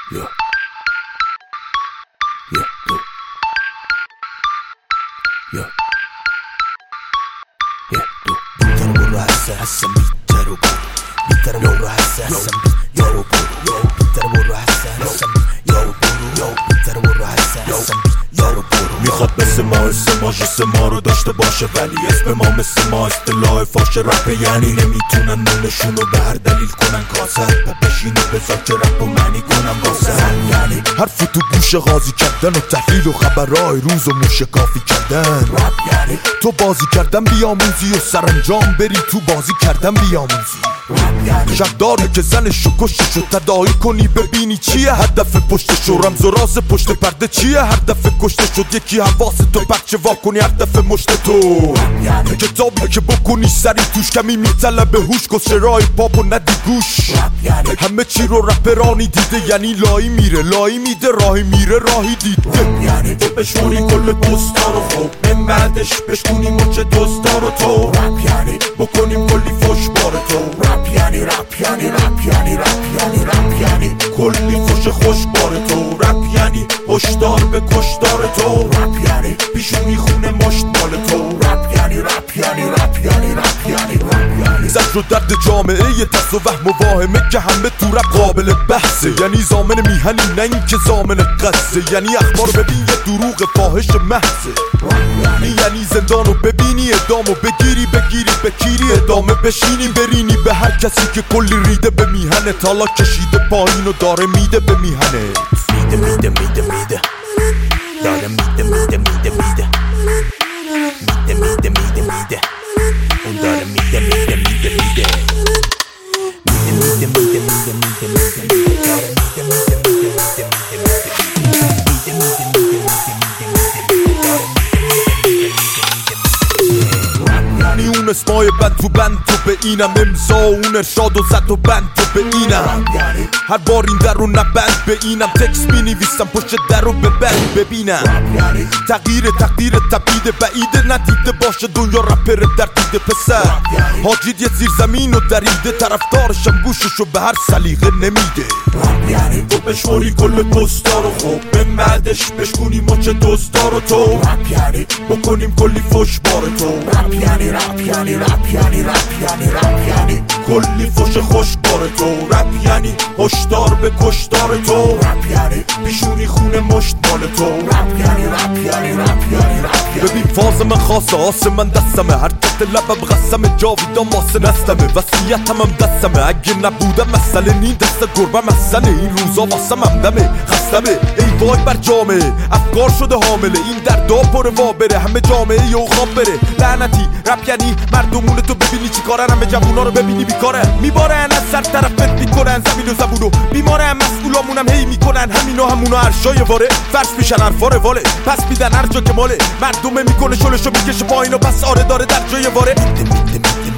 برو حسن بیتر و برو بیتر و برو حسن بیتر و برو بیتر و برو حسن بیتر و برو بیتر و برو حسن بیتر و برو میخواد مثل ما جس ما رو داشته باشه ولی اسم ما مثل ما اصطلاح فاشه رپ یعنی نمیتونن نونشونو به هر دلیل کنن کاسه بشینه بذار که رپ و معنی کنن واسه یعنی حرف تو گوش قاضی کردن و تحلیل و خبرهای روز و موشکافی کردن رپ یعنی تو بازی کردن بیاموزی و سرانجام بری تو بازی کردن بیاموزی شک داره که زنشو کشتشو تداعی کنی ببینی چیه هدف پشتشو رمز و راز پشت پرده چیه هر دفعه کشته شد یکی حواس تو بچه وا کنی هر دفعه مشت تو کتابی که بکنی سری توش کمی میطلبه هوش کس رای پاپ و ندی گوش همه چی رو رپرانی دیده یعنی لایی میره لایی میده راهی میره راهی دیده تو بشونی کل دوستا رو خوب من بعدش بشونی مچ دوستا رو تو بکنیم کلی فش بار تو رپ یعنی رپ یعنی رپ یعنی رپ یعنی رپ یعنی کلی فش خوش بار تو رپ یعنی هشدار به کشدار تو رپ یعنی پیشونی خونه مشت مال تو رپ یعنی رپ یعنی رپ یعنی رپ یعنی رپ یعنی زجر و درد جامعه ترس و وهم و واهمه که همه تو رپ قابل بحثه یعنی زامن میهنی نه این که زامن قصه یعنی اخبار ببین یه دروغ فاحش محضه یعنی زندانو ببینی ادامو بگیری بکیری ادامه بشینی برینی به هر کسی که کلی ریده به میهنه تالا کشیده پایین و داره میده به میهنه میده داره میده اون داره میده اون اسمای بند تو به اینم امضا و اون ارشاد و زد و بند تو به اینم هر بار این در رو نبند به اینم تکس می نویسم پشت در رو به بند ببینم تغییر تقدیر تبعید بعیده ندیده باشه دنیا رپر در دیده پسر حاجید یه زیر زمین و دریده طرفدارشم گوششو به هر سلیقه نمیده تو بشوری کل دوستا رو خوب به بعدش بشکونی مچ دوستا رو تو بکنیم کلی فش بار تو رپ یعنی رپ یعنی رپ یعنی رپ یعنی رپ یعنی کلی فش خوش بار تو رپ یعنی هشدار به کشدار تو رپ یعنی پیشونی خونه مشت مال تو رپ یعنی رپ یعنی رپ یعنی رپ ببین فاز من خاصه آسه من دستمه هر کت لبم قسمه جاویدان واسه نستمه وصیتم هم دستمه اگه نبودم مسئله نی دست گربه مسئله این روزا واسه ممدمه خستمه ای وای بر جامعه افکار شده حامله این دردا پر وا بره همه جامعه یه خواب بره لعنتی رپ یعنی مردمونه تو ببینی چی کارن همه جوونا رو ببینی بیکارن میبارن از سر طرفت میکنن زمین و زبونو بیمارن مسئولامونم هی میکنن همینو همونو عرشای واره فرش میشن حرفا رواله پس میدن هر جا که ماله مردمه میکنه شلشو میکشه پایین و پس آره داره در جای واره